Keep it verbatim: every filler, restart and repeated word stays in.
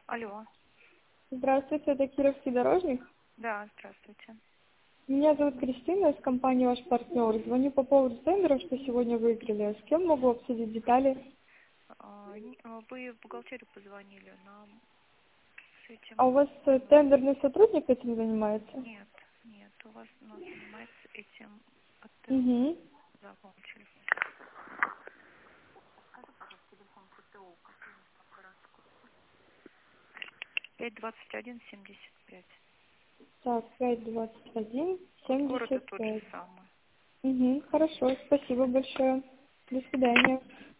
Алло. Здравствуйте, это Кировский дорожник. Да, здравствуйте. Меня зовут Кристина, из компании «Ваш партнер». Звоню по поводу тендеров, что сегодня выиграли. С кем могу обсудить детали? А, не- а, Вы в бухгалтерию позвонили нам с А этим? у вас э, тендерный сотрудник этим занимается? Нет, нет, у вас у нас занимается этим АТО. Угу. Забыл телефон. пять двадцать один семьдесят пять. Так, пять двадцать один Код города семьдесят тот же пять. самый. Угу, хорошо, спасибо большое. До свидания.